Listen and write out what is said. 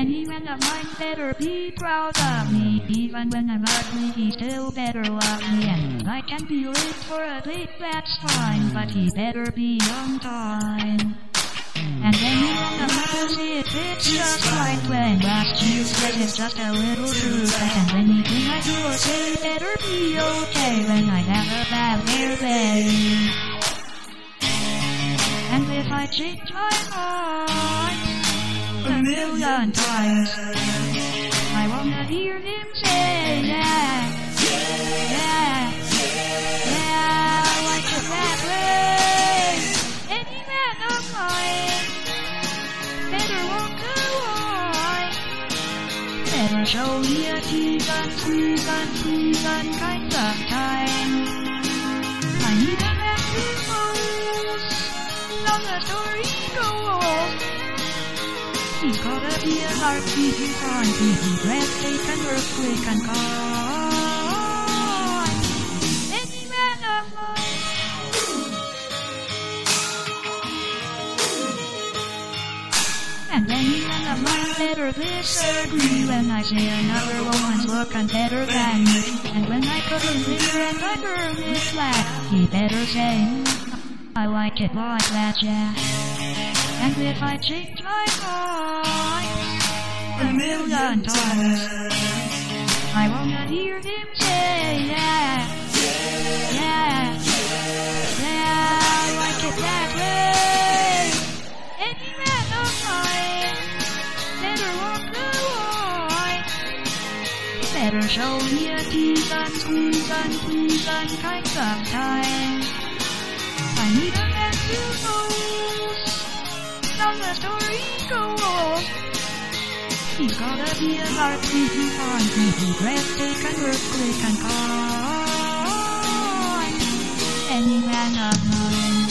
any man of mine better be proud of me. Even when I'm ugly, he still better love me. And I can be late for a date, that's fine, but he better be on time. And any man of mine see it fits just right when last year said it's just a little too fast. And anything I do or say better be okay when I have a bad hair day. And if I change my mind a million times, I wanna hear him say, yeah, yeah, yeah, I like it that way. Any man of mine better walk the line, better show me a teasin' kind of time. I need a man who knows how the story goes. He's gotta be a heartbeat who can't be breathtaking, earthquake and calm. Any man of mine. And any man of mine better disagree when I say another woman's looking better than me. And when I put a finger and I burn it flat, he better say, I like it like that, yeah. And if I change my mind a million times, I wanna hear him say, yeah, yeah, yeah, I like it that way. Any man of mine better walk the line, better show me a teasin' kind of time. I need a man who knows how the story goes. He's gotta be a heartbeat who can't be breathtaking, earthquake and calm. Any man of mine.